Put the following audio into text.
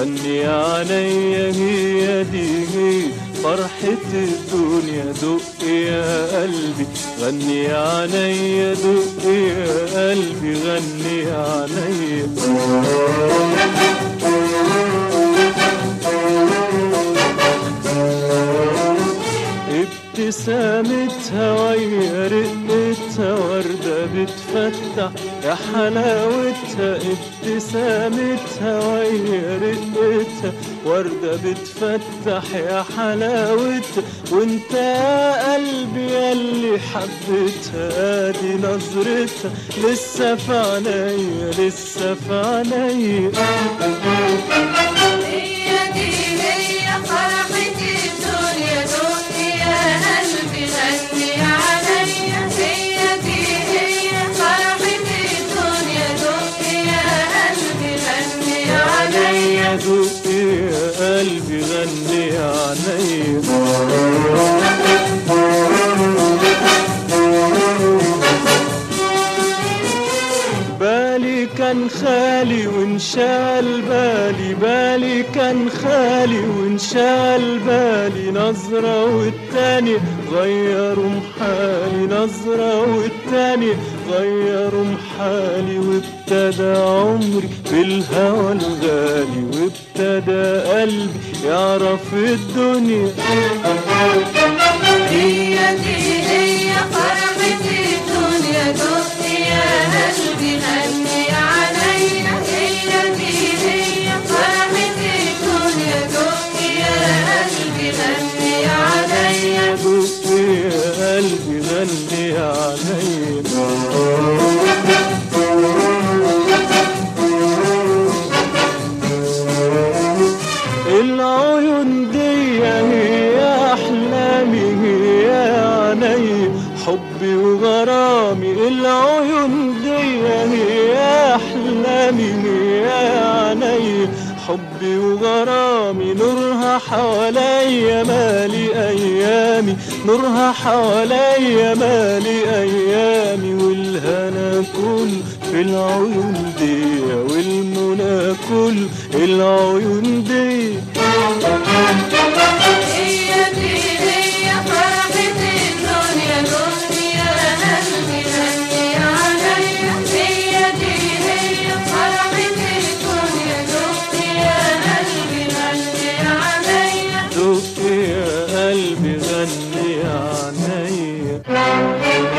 غني عليا هي دي هي فرحة الدنيا. دق يا قلبي غني عليا، دق يا قلبي غني عليا. ابتسامتها ويا رقتها وردة بتفتح يا حلاوتها. ابتسامتها ويا رقتها وردة بتفتح يا حلاوتها. وانت يا قلبي ياللي حبيتها دي نظرتها لسه في عينيا، لسه في عينيا. هي دي هي فرحة الدنيا. دق يا قلبي غني عليا. هي دي هي فرحة الدنيا. دق يا قلبي غني عليا. دق يا قلبي غني عليا. بالي كان خالي وانشال بالي، بالي كان خالي وانشال بالي. نظرة والتاني غيروا محالي، نظرة والتاني غيروا محالي. وابتدى عمري بالهوى الغالي، وابتدى قلبي يعرف الدنيا. هي دي هي فرحة الدنيا. دق يا قلبي غني عليا. هي دي هي فرحة الدنيا. دق يا قلبي غني عليا. دق يا قلبي غني عليا. العيون دي هي أحلامي، هي عيني حبي وغرامي. العيون دي هي أحلامي، هي عيني حبي وغرامي. نورها حواليا مالي أيامي، نورها حواليا مالي أيامي. والهنا كله في العيون دي، والمنى كله العيون دي. هي دي هي فرحة الدنيا. دق يا قلبي غني عليا. هي دي هي فرحة الدنيا. دق يا قلبي غني عليا. دق يا قلبي غني عليا.